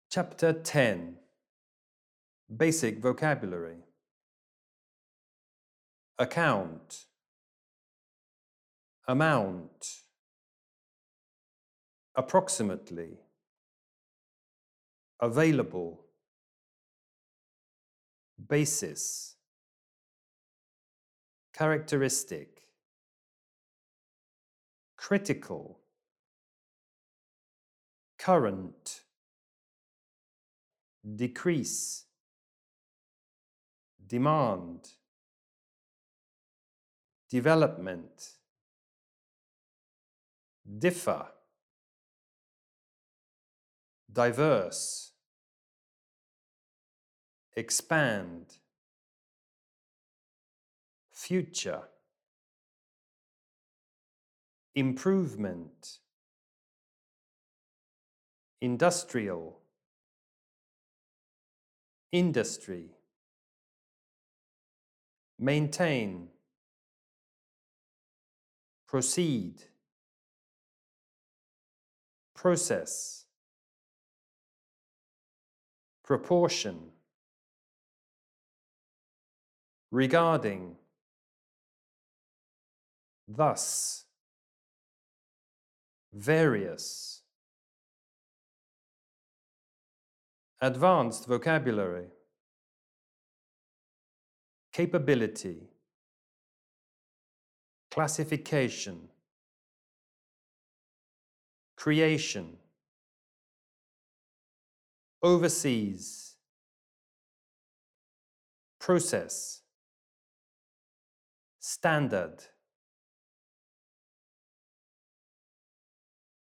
Chapter 10. Basic vocabulary. Account, amount, approximately, available, basis, characteristic, critical, current, decrease, demand, development, differ, diverse, expand, future, improvement, industrial, industry, maintain, proceed, process, proportion, regarding, thus, various. Advanced vocabulary. Capability, classification, creation, overseas, process, standard,